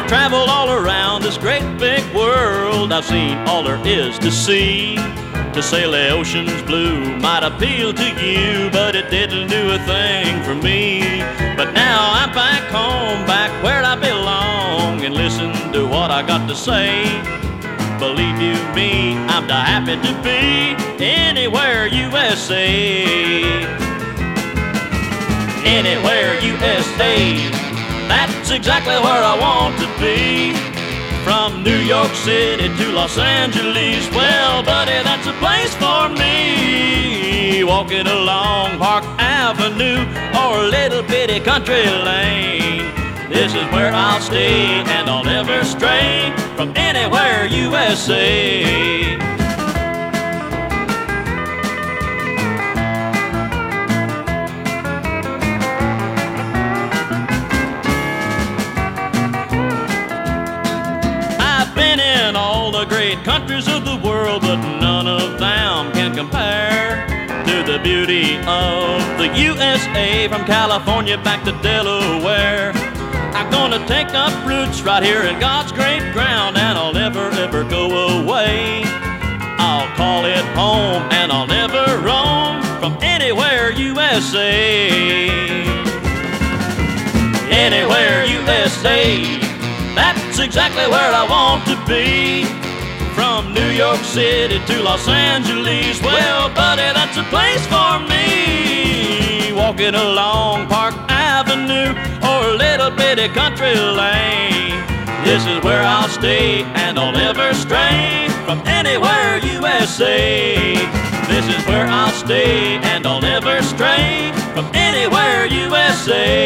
traveled all around this great big world. I've seen all there is to see. To sail the ocean's blue might appeal to you, but it didn't do a thing for me. But now I'm back home, back where I belong, and listen to what I got to say. Believe you me, I'm happy to be anywhere USA. Anywhere USA, that's exactly where I want to be. From New York City to Los Angeles, well, buddy, that's a place for me. Walking along Park Avenue or a little bitty country lane, this is where I'll stay and I'll never stray from anywhere USA. Great countries of the world, but none of them can compare to the beauty of the USA. From California back to Delaware, I'm gonna take up roots right here in God's great ground, and I'll never ever go away. I'll call it home and I'll never roam from anywhere USA. Anywhere USA, that's exactly where I want to be. From New York City to Los Angeles, well, buddy, that's a place for me. Walking along Park Avenue or a little bitty country lane, this is where I'll stay and I'll never stray from anywhere USA. This is where I'll stay and I'll never stray from anywhere USA.